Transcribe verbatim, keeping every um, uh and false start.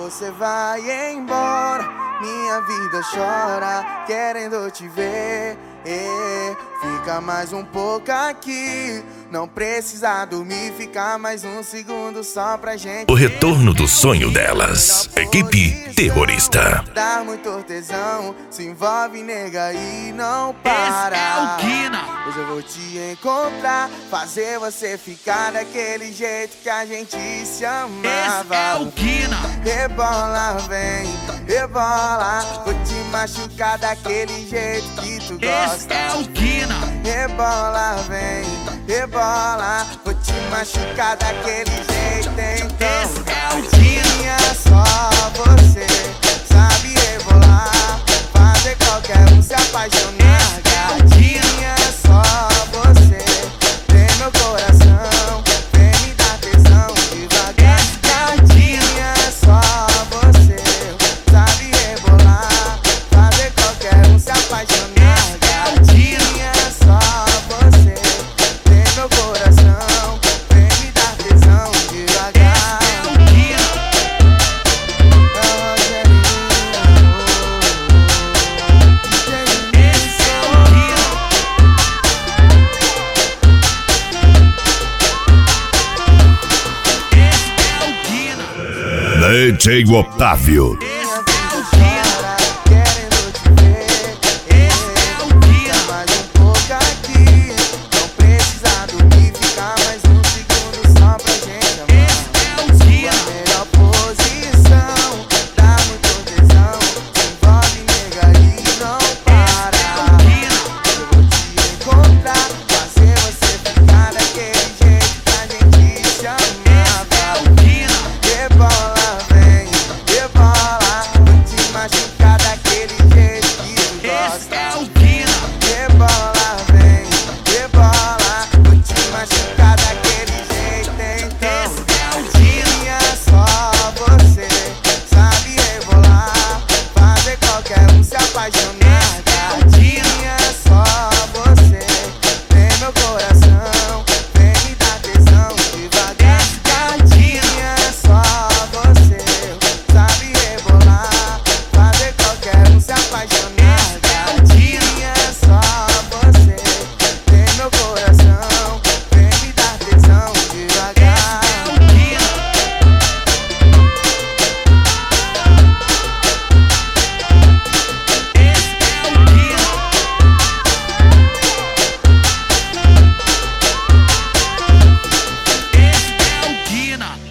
você vai embora, minha vida chora, querendo te ver. E fica mais um pouco aqui, não precisa dormir, fica mais um segundo só pra gente. O retorno do sonho delas, equipe terrorista. Dá muito tesão, se envolve, nega, e não para. Esse é o Guina. Hoje eu vou te encontrar, fazer você ficar daquele jeito que a gente se amava. Esse é o Guina. Rebola, vem, rebola, vou te machucar daquele jeito que tu gosta. Esse é o Guina. Rebola, vem, rebola, vou te machucar daquele jeito. Então, Esse é o Guina. só você sabe rebolar, fazer qualquer um se apaixonar. Gatinha, só você tem meu coração, vem me dar tesão devagar. Gatinha, só você sabe rebolar, fazer qualquer um se apaixonar. Gatinha, só você tem meu coração, vem me dar tesão devagar. D J Otávio.